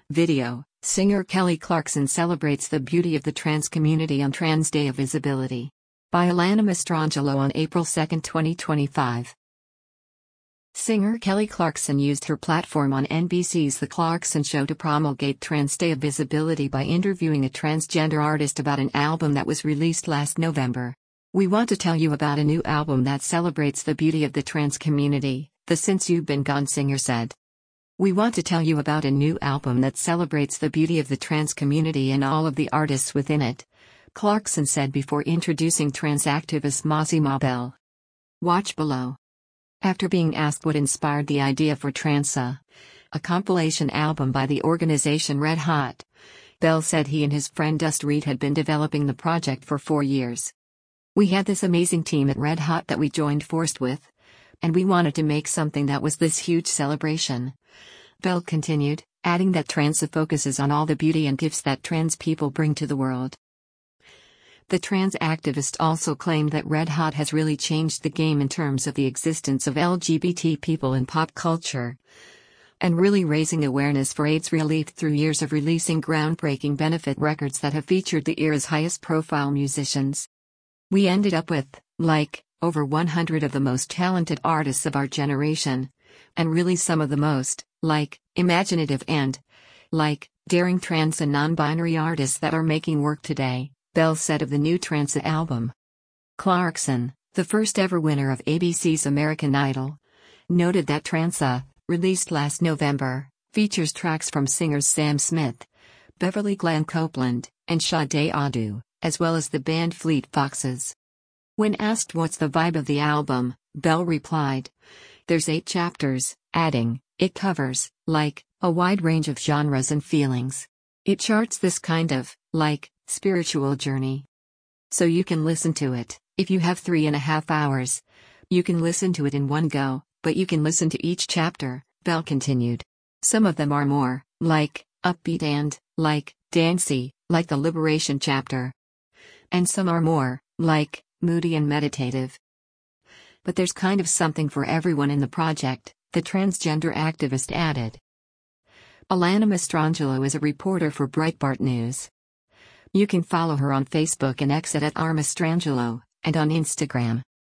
Video: singer Kelly Clarkson celebrates the beauty of the trans community on Trans Day of Visibility. By Alana Mastrangelo on April 2, 2025. Singer Kelly Clarkson used her platform on NBC's The Clarkson Show to promulgate Trans Day of Visibility by interviewing a transgender artist about an album that was released last November. "We want to tell you about a new album that celebrates the beauty of the trans community," the Since You've Been Gone singer said. "We want to tell you about a new album that celebrates the beauty of the trans community and all of the artists within it," Clarkson said before introducing trans activist Mozzie Mabel. Watch below. After being asked what inspired the idea for Transa, a compilation album by the organization Red Hot, Bell said he and his friend Dust Reed had been developing the project for 4 years. "We had this amazing team at Red Hot that we joined forces with, and we wanted to make something that was this huge celebration," Bell continued, adding that Transa focuses on all the beauty and gifts that trans people bring to the world. The trans activist also claimed that Red Hot has really changed the game in terms of the existence of LGBT people in pop culture, and really raising awareness for AIDS relief through years of releasing groundbreaking benefit records that have featured the era's highest profile musicians. "We ended up with, over 100 of the most talented artists of our generation, and really some of the most, imaginative and, daring trans and non-binary artists that are making work today," Bell said of the new Transa album. Clarkson, the first ever winner of ABC's American Idol, noted that Transa, released last November, features tracks from singers Sam Smith, Beverly Glenn Copeland, and Sade Adu, as well as the band Fleet Foxes. When asked what's the vibe of the album, Bell replied, "There's 8 chapters," adding, "It covers, a wide range of genres and feelings. It charts this kind of, spiritual journey. So you can listen to it, if you have 3.5 hours. You can listen to it in one go, but you can listen to each chapter," Bell continued. "Some of them are more, upbeat and, dancey, like the Liberation chapter. And some are more, moody and meditative. But there's kind of something for everyone in the project," the transgender activist added. Alana Mastrangelo is a reporter for Breitbart News. You can follow her on Facebook and X at @rmastrangelo, and on Instagram.